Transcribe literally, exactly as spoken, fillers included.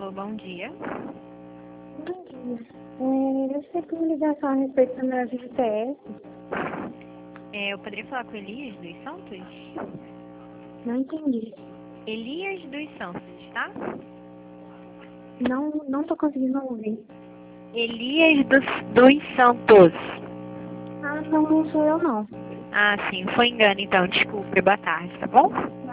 Alô, bom dia. Bom dia. É, eu recebi uma ligação a respeito do meu G P S. É, eu poderia falar com Elias dos Santos? Não entendi. Elias dos Santos, tá? Não, não tô conseguindo ouvir. Elias dos, dos Santos. Ah, não, não sou eu não. Ah, sim, foi engano então, desculpe, boa tarde, tá bom?